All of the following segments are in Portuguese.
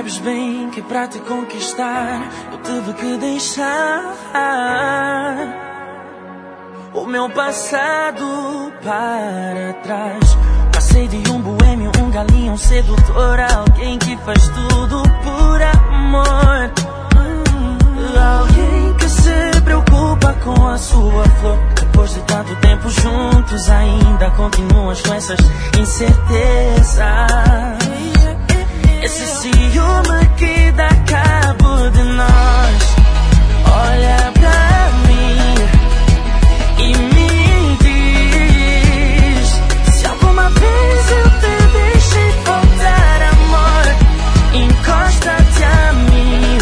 sabes bem que pra te conquistar eu tive que deixar o meu passado para trás. Passei de um boêmio, um galinho, um sedutor, alguém que faz tudo por amor. Alguém que se preocupa com a sua flor. Depois de tanto tempo juntos ainda continuas com essas incertezas. Esse ciúme que dá cabo de nós. Olha pra mim e me diz se alguma vez eu te deixei faltar amor. Encosta-te a mim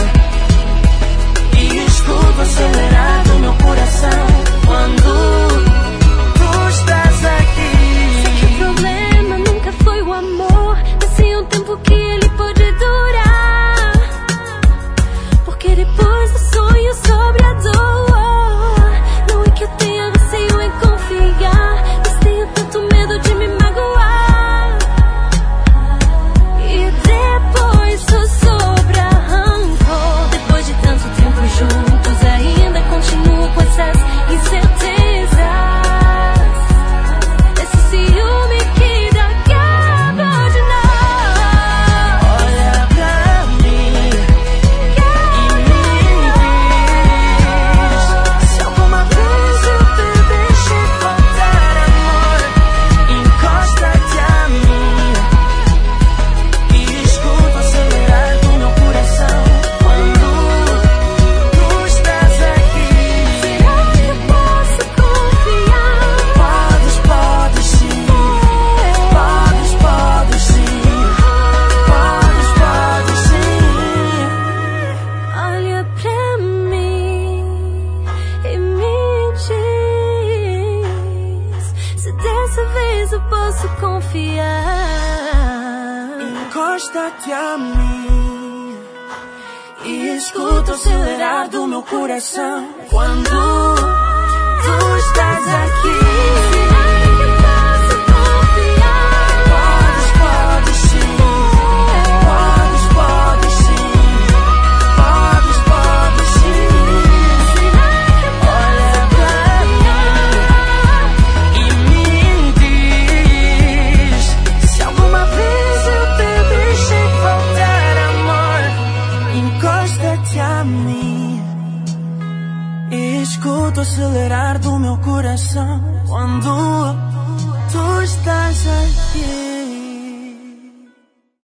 e escuta acelerar do meu coração quando tu estás aqui. Sei que o problema nunca foi o amor, mas sim o tempo que ele pode durar. Porque depois do sonho sobre a dor, não é que eu tenha receio em confiar, mas tenho tanto medo de me magoar. E depois só sobra rancor. Depois de tanto tempo juntos ainda continuo com essas incertezas. Esse ciúme que dá cabo de nós. Olha pra mim e me diz se alguma vez eu te deixei faltar amor. Encosta-te a mim e escuta acelerar do meu coração quando tu estás aqui. Será que eu posso confiar? Podes sim. Podes sim. Podes sim. Olha pra mim e me diz se dessa vez eu posso confiar. Encosta-te a mim e escuta o acelerar do meu coração quando tu estás aqui. Será que eu posso confiar? Podes sim. Podes sim. Podes sim. Será que eu Olha pra mim e me diz se alguma vez eu te deixei faltar amor. Encosta-te a mim e escuta o acelerar do meu coração quando tu estás aqui.